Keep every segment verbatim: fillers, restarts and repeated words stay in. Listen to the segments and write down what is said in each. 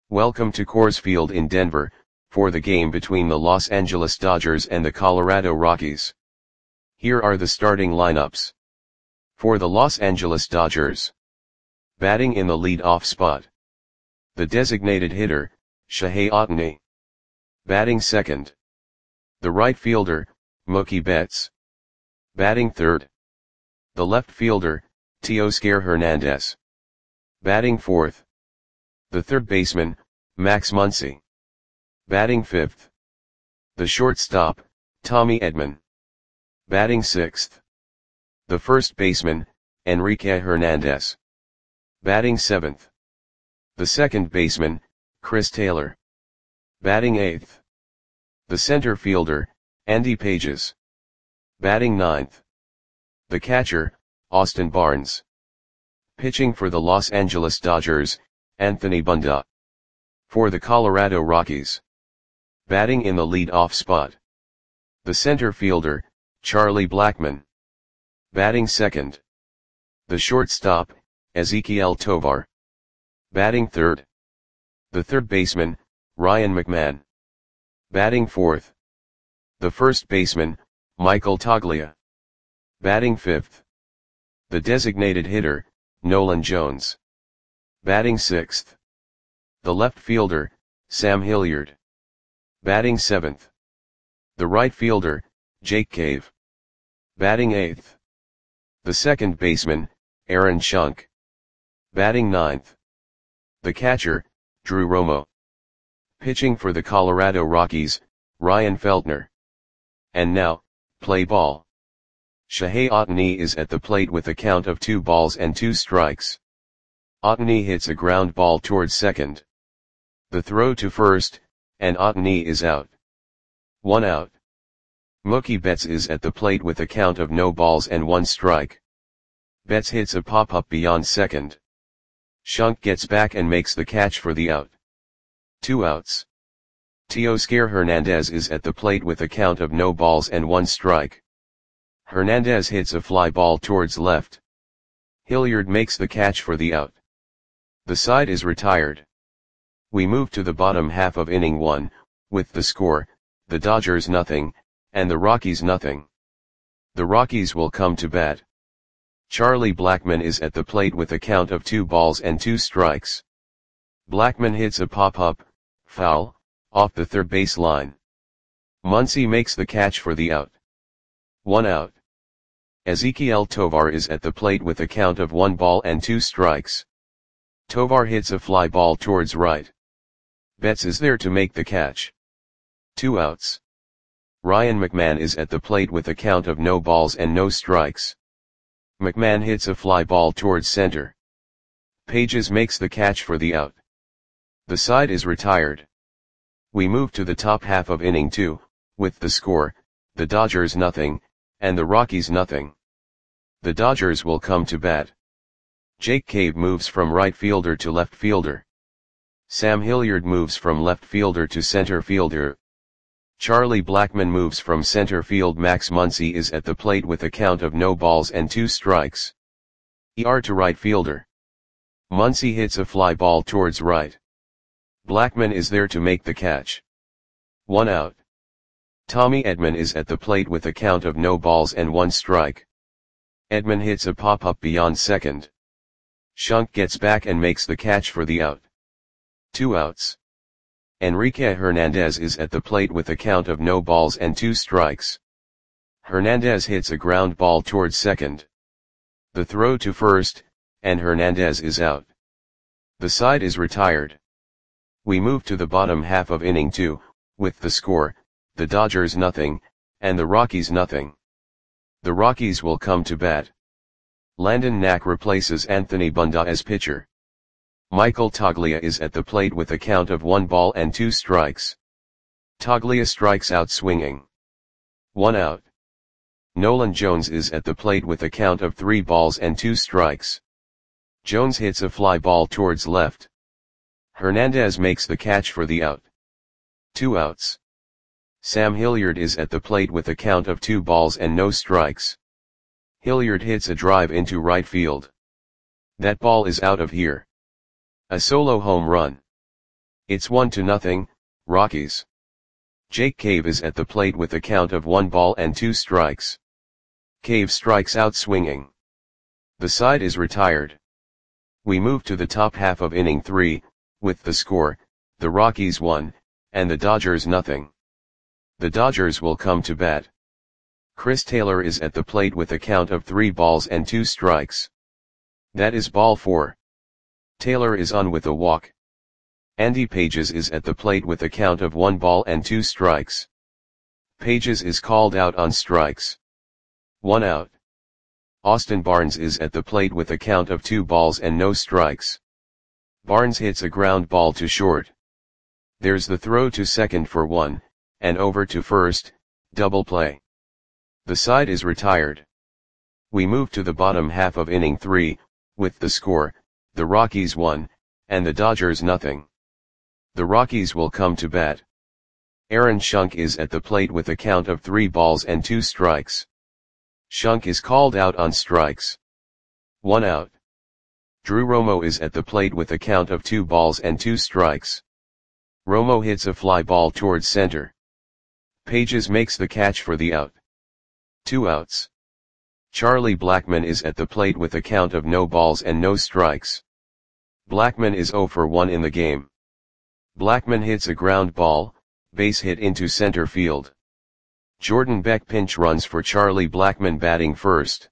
Welcome to Coors Field in Denver, for the game between the Los Angeles Dodgers and the Colorado Rockies. Here are the starting lineups. For the Los Angeles Dodgers. Batting in the lead-off spot. The designated hitter, Shohei Ohtani. Batting second. The right fielder, Mookie Betts. Batting third. The left fielder, Teoscar Hernandez. Batting fourth. The third baseman, Max Muncy. Batting fifth. The shortstop, Tommy Edman. Batting sixth. The first baseman, Enrique Hernandez. Batting seventh. The second baseman, Chris Taylor. Batting eighth. The center fielder, Andy Pages. Batting ninth. The catcher, Austin Barnes. Pitching for the Los Angeles Dodgers, Anthony Bunda. For the Colorado Rockies. Batting in the lead-off spot. The center fielder, Charlie Blackmon. Batting second. The shortstop, Ezequiel Tovar. Batting third. The third baseman, Ryan McMahon. Batting fourth. The first baseman, Michael Toglia. Batting fifth. The designated hitter, Nolan Jones. Batting sixth. The left fielder, Sam Hilliard. Batting seventh. The right fielder, Jake Cave. Batting eighth. The second baseman, Aaron Schunk. Batting ninth. The catcher, Drew Romo. Pitching for the Colorado Rockies, Ryan Feltner. And now, play ball. Shohei Ohtani is at the plate with a count of two balls and two strikes. Ohtani hits a ground ball towards second. The throw to first, and Ohtani is out. One out. Mookie Betts is at the plate with a count of no balls and one strike. Betts hits a pop-up beyond second. Schunk gets back and makes the catch for the out. Two outs. Teoscar Hernandez is at the plate with a count of no balls and one strike. Hernandez hits a fly ball towards left. Hilliard makes the catch for the out. The side is retired. We move to the bottom half of inning one, with the score, the Dodgers nothing, and the Rockies nothing. The Rockies will come to bat. Charlie Blackmon is at the plate with a count of two balls and two strikes. Blackmon hits a pop-up, foul, off the third base line. Muncy makes the catch for the out. One out. Ezequiel Tovar is at the plate with a count of one ball and two strikes. Tovar hits a fly ball towards right. Betts is there to make the catch. Two outs. Ryan McMahon is at the plate with a count of no balls and no strikes. McMahon hits a fly ball towards center. Pages makes the catch for the out. The side is retired. We move to the top half of inning two, with the score, the Dodgers nothing, and the Rockies nothing. The Dodgers will come to bat. Jake Cave moves from right fielder to left fielder. Sam Hilliard moves from left fielder to center fielder. Charlie Blackmon moves from center field. Max Muncy is at the plate with a count of no balls and two strikes. E R to right fielder. Muncy hits a fly ball towards right. Blackmon is there to make the catch. One out. Tommy Edman is at the plate with a count of no balls and one strike. Edman hits a pop-up beyond second. Schunk gets back and makes the catch for the out. Two outs. Enrique Hernandez is at the plate with a count of no balls and two strikes. Hernandez hits a ground ball towards second. The throw to first, and Hernandez is out. The side is retired. We move to the bottom half of inning two, with the score, the Dodgers nothing, and the Rockies nothing. The Rockies will come to bat. Landon Knack replaces Anthony Bunda as pitcher. Michael Toglia is at the plate with a count of one ball and two strikes. Toglia strikes out swinging. One out. Nolan Jones is at the plate with a count of three balls and two strikes. Jones hits a fly ball towards left. Hernandez makes the catch for the out. Two outs. Sam Hilliard is at the plate with a count of two balls and no strikes. Hilliard hits a drive into right field. That ball is out of here. A solo home run. It's one to nothing, Rockies. Jake Cave is at the plate with a count of one ball and two strikes. Cave strikes out swinging. The side is retired. We move to the top half of inning three, with the score, the Rockies one, and the Dodgers nothing. The Dodgers will come to bat. Chris Taylor is at the plate with a count of three balls and two strikes. That is ball four. Taylor is on with a walk. Andy Pages is at the plate with a count of one ball and two strikes. Pages is called out on strikes. One out. Austin Barnes is at the plate with a count of two balls and no strikes. Barnes hits a ground ball to short. There's the throw to second for one, and over to first, double play. The side is retired. We move to the bottom half of inning three, with the score, the Rockies one, and the Dodgers nothing. The Rockies will come to bat. Aaron Schunk is at the plate with a count of three balls and two strikes. Schunk is called out on strikes. One out. Drew Romo is at the plate with a count of two balls and two strikes. Romo hits a fly ball towards center. Pages makes the catch for the out. Two outs. Charlie Blackmon is at the plate with a count of no balls and no strikes. Blackmon is zero for one in the game. Blackmon hits a ground ball, base hit into center field. Jordan Beck pinch runs for Charlie Blackmon batting first.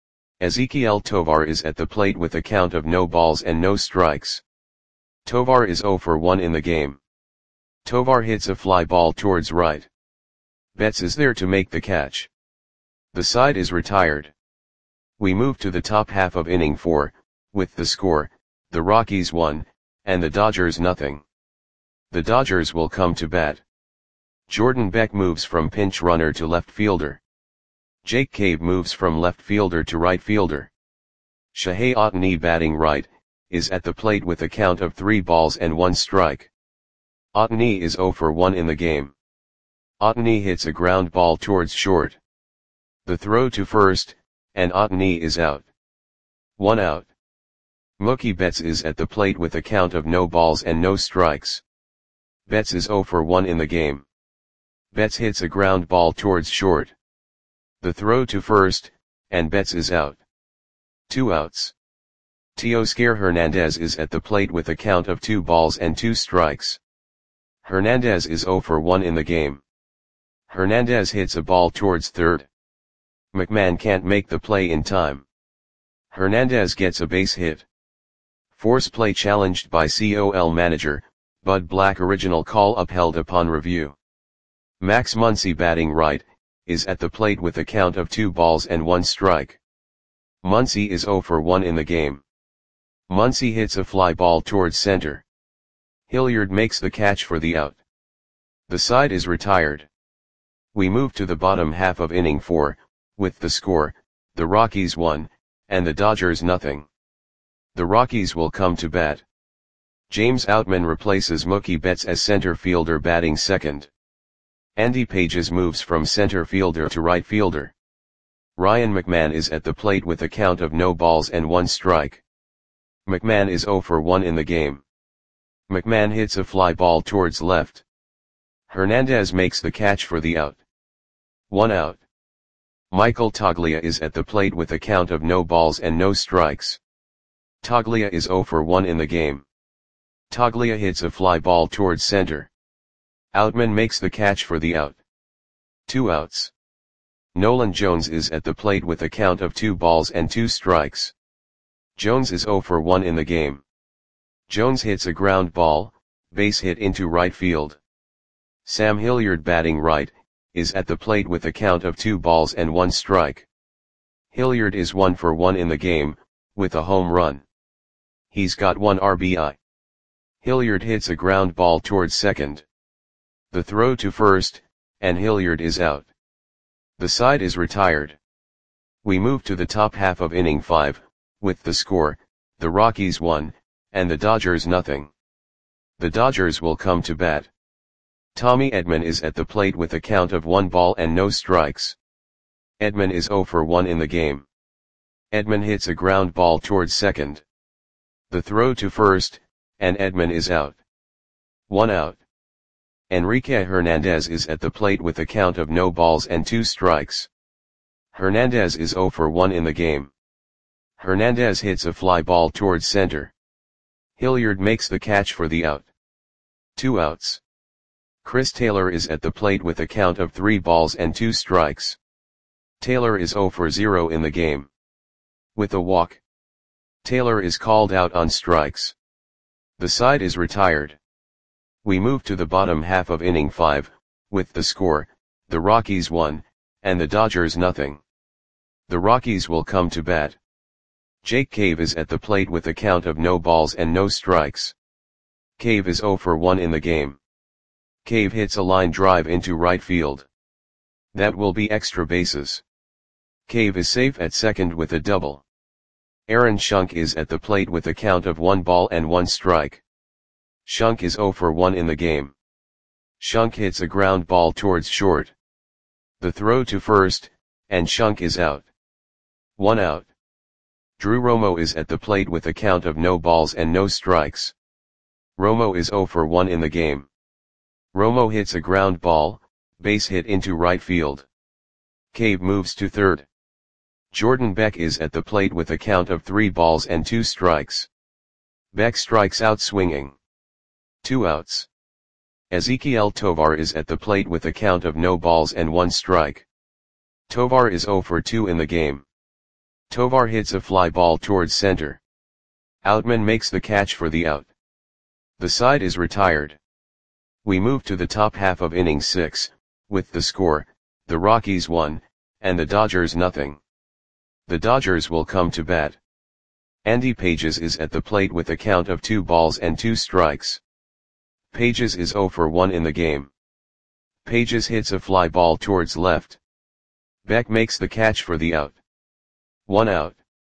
Ezequiel Tovar is at the plate with a count of no balls and no strikes. Tovar is zero for one in the game. Tovar hits a fly ball towards right. Betts is there to make the catch. The side is retired. We move to the top half of inning four, with the score, the Rockies one, and the Dodgers nothing. The Dodgers will come to bat. Jordan Beck moves from pinch runner to left fielder. Jake Cave moves from left fielder to right fielder. Shohei Ohtani batting right, is at the plate with a count of three balls and one strike. Ohtani is zero for one in the game. Ohtani hits a ground ball towards short. The throw to first, and Ohtani is out. One out. Mookie Betts is at the plate with a count of no balls and no strikes. Betts is zero for one in the game. Betts hits a ground ball towards short. The throw to first, and Betts is out. Two outs. Teoscar Hernandez is at the plate with a count of two balls and two strikes. Hernandez is zero for one in the game. Hernandez hits a ball towards third. McMahon can't make the play in time. Hernandez gets a base hit. Force play challenged by C O L manager, Bud Black. Original call upheld upon review. Max Muncy batting right, is at the plate with a count of two balls and one strike. Muncy is zero for one in the game. Muncy hits a fly ball towards center. Hilliard makes the catch for the out. The side is retired. We move to the bottom half of inning four, with the score, the Rockies one, and the Dodgers nothing. The Rockies will come to bat. James Outman replaces Mookie Betts as center fielder batting second. Andy Pages moves from center fielder to right fielder. Ryan McMahon is at the plate with a count of no balls and one strike. McMahon is zero for one in the game. McMahon hits a fly ball towards left. Hernandez makes the catch for the out. One out. Michael Toglia is at the plate with a count of no balls and no strikes. Toglia is zero for one in the game. Toglia hits a fly ball towards center. Outman makes the catch for the out. Two outs. Nolan Jones is at the plate with a count of two balls and two strikes. Jones is zero for one in the game. Jones hits a ground ball, base hit into right field. Sam Hilliard batting right, is at the plate with a count of two balls and one strike. Hilliard is one for one in the game, with a home run. He's got one R B I. Hilliard hits a ground ball towards second. The throw to first, and Hilliard is out. The side is retired. We move to the top half of inning five, with the score, the Rockies one, and the Dodgers nothing. The Dodgers will come to bat. Tommy Edman is at the plate with a count of one ball and no strikes. Edman is zero for one in the game. Edman hits a ground ball towards second. The throw to first, and Edman is out. One out. Enrique Hernandez is at the plate with a count of no balls and two strikes. Hernandez is zero for one in the game. Hernandez hits a fly ball towards center. Hilliard makes the catch for the out. Two outs. Chris Taylor is at the plate with a count of three balls and two strikes. Taylor is zero for zero in the game. With a walk, Taylor is called out on strikes. The side is retired. We move to the bottom half of inning five, with the score, the Rockies one, and the Dodgers nothing. The Rockies will come to bat. Jake Cave is at the plate with a count of no balls and no strikes. Cave is zero for one in the game. Cave hits a line drive into right field. That will be extra bases. Cave is safe at second with a double. Aaron Schunk is at the plate with a count of one ball and one strike. Schunk is zero for one in the game. Schunk hits a ground ball towards short. The throw to first, and Schunk is out. One out. Drew Romo is at the plate with a count of no balls and no strikes. Romo is zero for one in the game. Romo hits a ground ball, base hit into right field. Cave moves to third. Jordan Beck is at the plate with a count of three balls and two strikes. Beck strikes out swinging. Two outs. Ezequiel Tovar is at the plate with a count of no balls and one strike. Tovar is zero for two in the game. Tovar hits a fly ball towards center. Outman makes the catch for the out. The side is retired. We move to the top half of inning six, with the score, the Rockies one, and the Dodgers nothing. The Dodgers will come to bat. Andy Pages is at the plate with a count of two balls and two strikes. Pages is zero for one in the game. Pages hits a fly ball towards left. Beck makes the catch for the out. One out.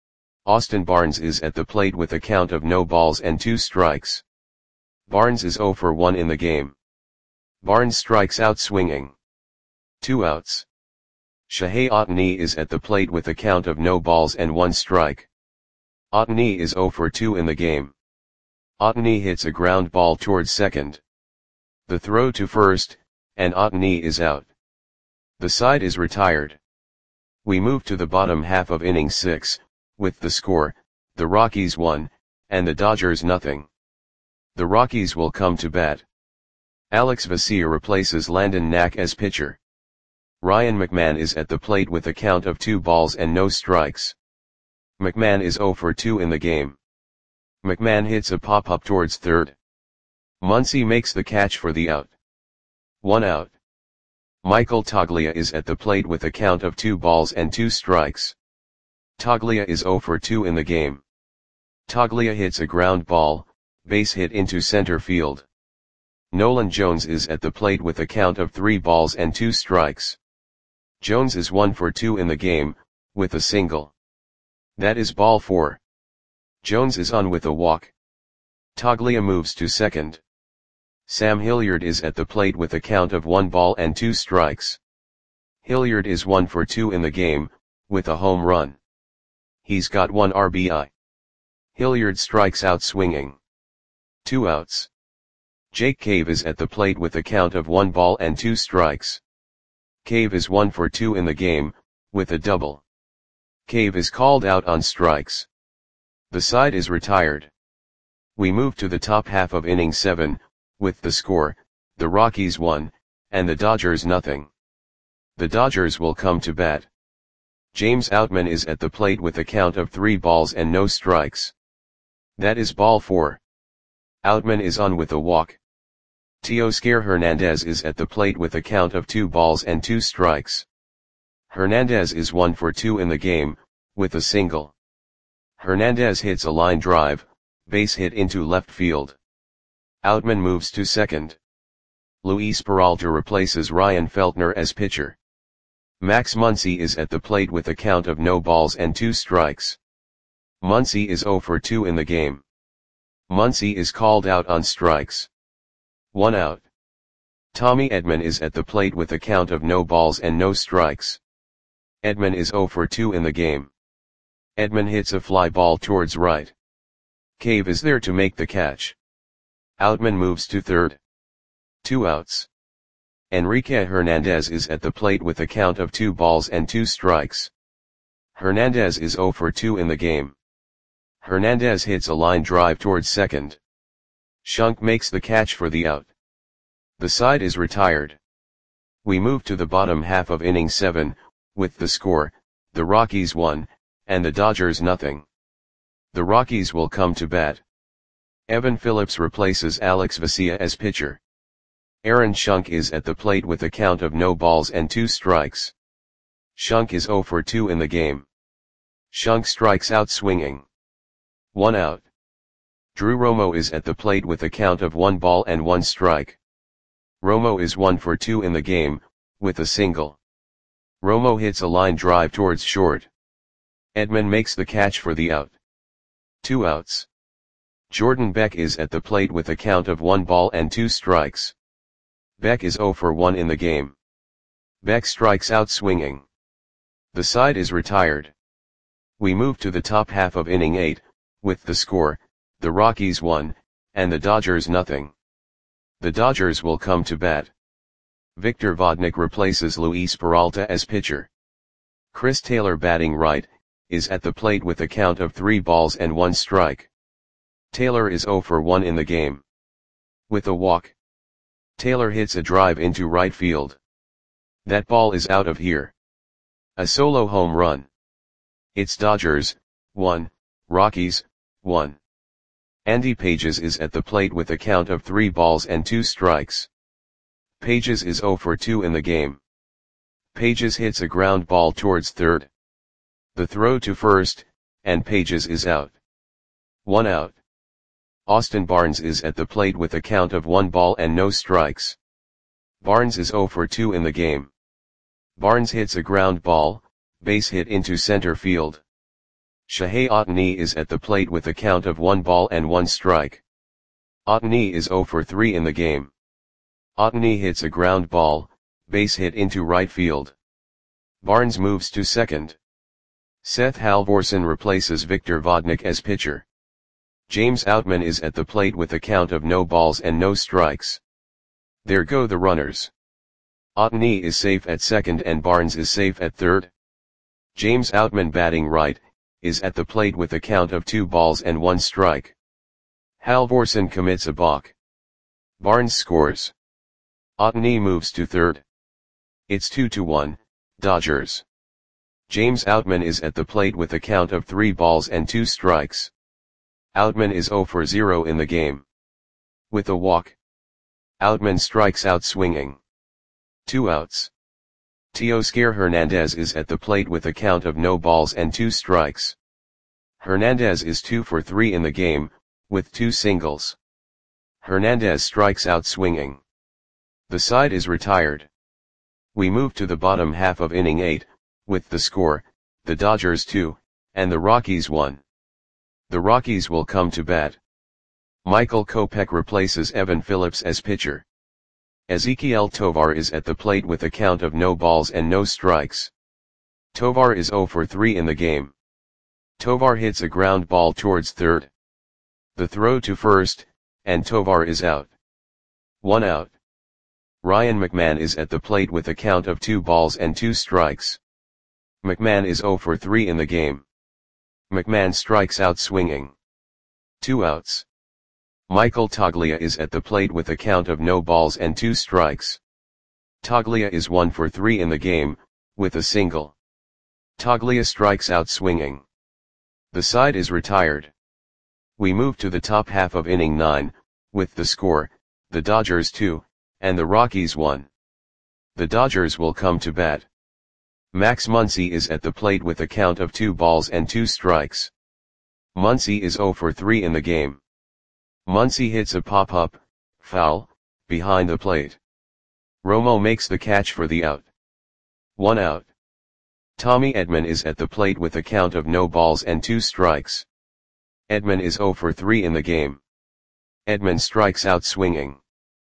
Austin Barnes is at the plate with a count of no balls and two strikes. Barnes is zero for one in the game. Barnes strikes out swinging. Two outs. Shohei Ohtani is at the plate with a count of no balls and one strike. Ohtani is zero for two in the game. Ohtani hits a ground ball towards second. The throw to first, and Ohtani is out. The side is retired. We move to the bottom half of inning six, with the score, the Rockies one, and the Dodgers nothing. The Rockies will come to bat. Alex Vesia replaces Landon Knack as pitcher. Ryan McMahon is at the plate with a count of two balls and no strikes. McMahon is zero for two in the game. McMahon hits a pop-up towards third. Muncy makes the catch for the out. One out. Michael Toglia is at the plate with a count of two balls and two strikes. Toglia is zero for two in the game. Toglia hits a ground ball, base hit into center field. Nolan Jones is at the plate with a count of three balls and two strikes. Jones is one for two in the game, with a single. That is ball four. Jones is on with a walk. Toglia moves to second. Sam Hilliard is at the plate with a count of one ball and two strikes. Hilliard is one for two in the game, with a home run. He's got one R B I. Hilliard strikes out swinging. Two outs. Jake Cave is at the plate with a count of one ball and two strikes. Cave is one for two in the game, with a double. Cave is called out on strikes. The side is retired. We move to the top half of inning seven, with the score, the Rockies one, and the Dodgers nothing. The Dodgers will come to bat. James Outman is at the plate with a count of three balls and no strikes. That is ball four. Outman is on with a walk. Teoscar Hernandez is at the plate with a count of two balls and two strikes. Hernandez is one for two in the game, with a single. Hernandez hits a line drive, base hit into left field. Outman moves to second. Luis Peralta replaces Ryan Feltner as pitcher. Max Muncy is at the plate with a count of no balls and two strikes. Muncy is zero for two in the game. Muncy is called out on strikes. One out. Tommy Edman is at the plate with a count of no balls and no strikes. Edman is zero for two in the game. Edman hits a fly ball towards right. Cave is there to make the catch. Outman moves to third. Two outs. Enrique Hernandez is at the plate with a count of two balls and two strikes. Hernandez is oh for two in the game. Hernandez hits a line drive towards second. Shunk makes the catch for the out. The side is retired. We move to the bottom half of inning seven, with the score, the Rockies one, and the Dodgers nothing. The Rockies will come to bat. Evan Phillips replaces Alex Vesia as pitcher. Aaron Shunk is at the plate with a count of no balls and two strikes. Shunk is oh for two in the game. Shunk strikes out swinging. One out. Drew Romo is at the plate with a count of one ball and one strike. Romo is one for two in the game, with a single. Romo hits a line drive towards short. Edman makes the catch for the out. Two outs. Jordan Beck is at the plate with a count of one ball and two strikes. Beck is oh for one in the game. Beck strikes out swinging. The side is retired. We move to the top half of inning eight, with the score, the Rockies one, and the Dodgers nothing. The Dodgers will come to bat. Victor Vodnik replaces Luis Peralta as pitcher. Chris Taylor, batting right, is at the plate with a count of three balls and one strike. Taylor is oh for one in the game. With a walk. Taylor hits a drive into right field. That ball is out of here. A solo home run. It's Dodgers, one, Rockies, one. Andy Pages is at the plate with a count of three balls and two strikes. Pages is oh for two in the game. Pages hits a ground ball towards third. The throw to first, and Pages is out. One out. Austin Barnes is at the plate with a count of one ball and no strikes. Barnes is oh for two in the game. Barnes hits a ground ball, base hit into center field. Shohei Ohtani is at the plate with a count of one ball and one strike. Ohtani is oh for three in the game. Ohtani hits a ground ball, base hit into right field. Barnes moves to second. Seth Halvorsen replaces Victor Vodnik as pitcher. James Outman is at the plate with a count of no balls and no strikes. There go the runners. Ohtani is safe at second and Barnes is safe at third. James Outman, batting right, is at the plate with a count of two balls and one strike. Halvorsen commits a balk. Barnes scores. Ohtani moves to third. It's two to one, Dodgers. James Outman is at the plate with a count of three balls and two strikes. Outman is oh for zero in the game. With a walk. Outman strikes out swinging. Two outs. Teoscar Hernandez is at the plate with a count of no balls and two strikes. Hernandez is two for three in the game, with two singles. Hernandez strikes out swinging. The side is retired. We move to the bottom half of inning eight, with the score, the Dodgers two, and the Rockies one. The Rockies will come to bat. Michael Kopech replaces Evan Phillips as pitcher. Ezequiel Tovar is at the plate with a count of no balls and no strikes. Tovar is oh for three in the game. Tovar hits a ground ball towards third. The throw to first, and Tovar is out. One out. Ryan McMahon is at the plate with a count of two balls and two strikes. McMahon is oh for three in the game. McMahon strikes out swinging. Two outs. Michael Toglia is at the plate with a count of no balls and two strikes. Toglia is one for three in the game, with a single. Toglia strikes out swinging. The side is retired. We move to the top half of inning nine, with the score, the Dodgers two, and the Rockies one. The Dodgers will come to bat. Max Muncy is at the plate with a count of two balls and two strikes. Muncy is oh for three in the game. Muncy hits a pop-up, foul, behind the plate. Romo makes the catch for the out. One out. Tommy Edman is at the plate with a count of no balls and two strikes. Edman is oh for three in the game. Edman strikes out swinging.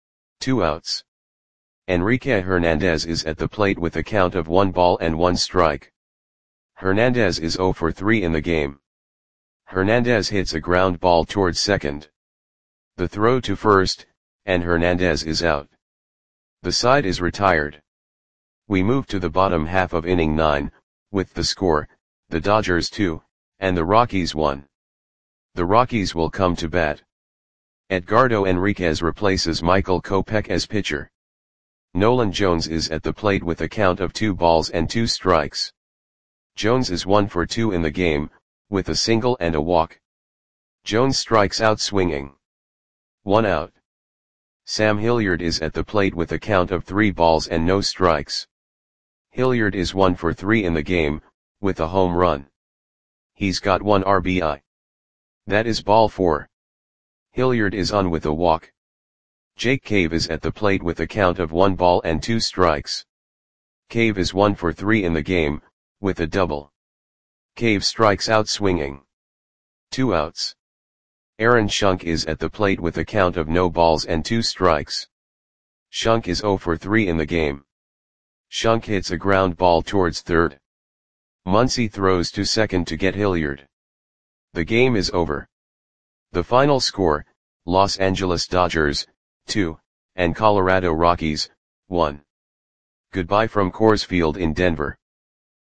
Two outs. Enrique Hernandez is at the plate with a count of one ball and one strike. Hernandez is oh for three in the game. Hernandez hits a ground ball towards second. The throw to first, and Hernandez is out. The side is retired. We move to the bottom half of inning nine, with the score, the Dodgers two, and the Rockies one. The Rockies will come to bat. Edgardo Enriquez replaces Michael Kopech as pitcher. Nolan Jones is at the plate with a count of two balls and two strikes. Jones is one for two in the game, with a single and a walk. Jones strikes out swinging. One out. Sam Hilliard is at the plate with a count of three balls and no strikes. Hilliard is one for three in the game, with a home run. He's got one R B I. That is ball four. Hilliard is on with a walk. Jake Cave is at the plate with a count of one ball and two strikes. Cave is one for three in the game, with a double. Cave strikes out swinging. Two outs. Aaron Schunk is at the plate with a count of no balls and two strikes. Schunk is zero for three in the game. Schunk hits a ground ball towards third. Muncy throws to second to get Hilliard. The game is over. The final score, Los Angeles Dodgers, two, and Colorado Rockies, one. Goodbye from Coors Field in Denver.